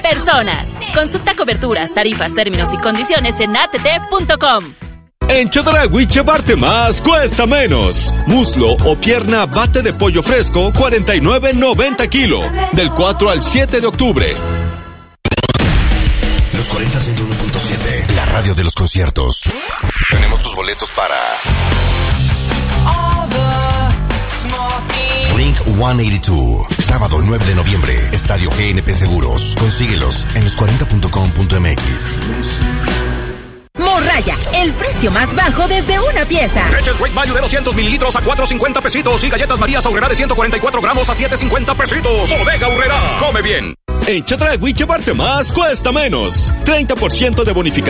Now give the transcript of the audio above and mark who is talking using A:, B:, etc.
A: personas. Consulta coberturas, tarifas, términos y condiciones en att.com.
B: En Chedraui llevarte más cuesta menos. Muslo o pierna bate de pollo fresco 49.90 kilo. Del 4 al 7 de octubre.
C: Los 40 101.7, la radio de los conciertos. Tenemos tus boletos para Blink 182, sábado 9 de noviembre, Estadio GNP Seguros. Consíguelos en los40.com.mx.
D: Morraya, el precio más bajo desde una pieza.
E: Leches Great Value de 200 mililitros a 4.50 pesitos y galletas Marías Aurrera de 144 gramos a 7.50 pesitos. Bodega Aurrera, come bien.
B: En Chedraui llevarte más cuesta menos. 30% de bonificación